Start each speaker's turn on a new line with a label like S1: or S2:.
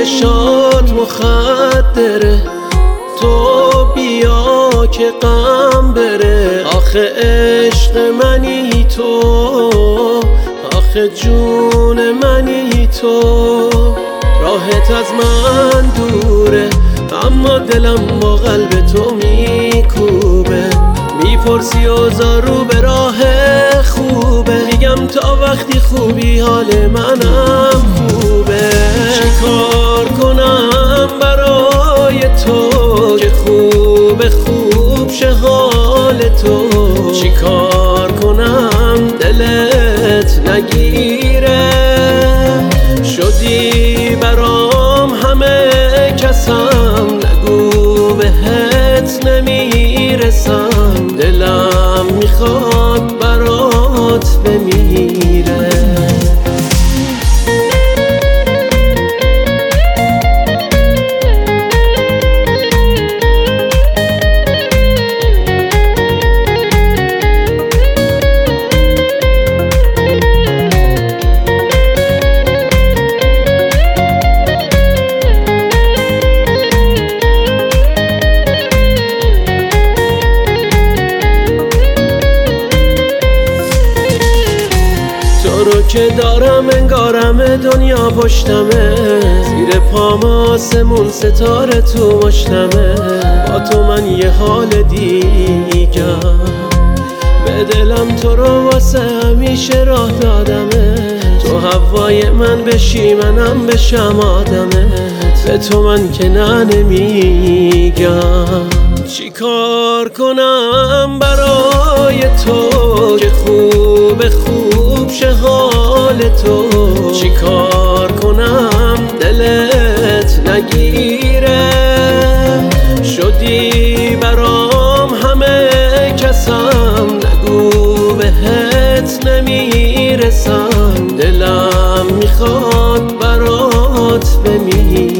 S1: چشات مخدره، تو بیا که غم بره. آخه عشق منی تو، آخه جون منی تو. راحت از من دوره اما دلم با قلب تو میکوبه. میپرسی اوضاع رو به راه خوبه، میگم تا وقتی خوبی حال منم خوبه. چیکار کنم برای تو که خوب شه حال تو؟ چیکار کنم دلت نگیره؟ شدی برام همه کسم، نگو بهت نمیرسم. دلم میخواد برات بمیره. تو رو که دارم انگارم دنیا پشتمه، زیر پام آسمون ستاره تو مشتمه. با تو من یه حال دیگم، به دلم تو رو واسه همیشه راه دادمه. تو هوای من بشی منم بشم آدمت، به تو من که نه نمیگم. چیکار کنم برای تو که خوب شه حال تو؟ چیکار کنم دلت نگیره؟ شدی برام همه کسم، نگو بهت نمیرسم. دلم میخواد برات بمیره.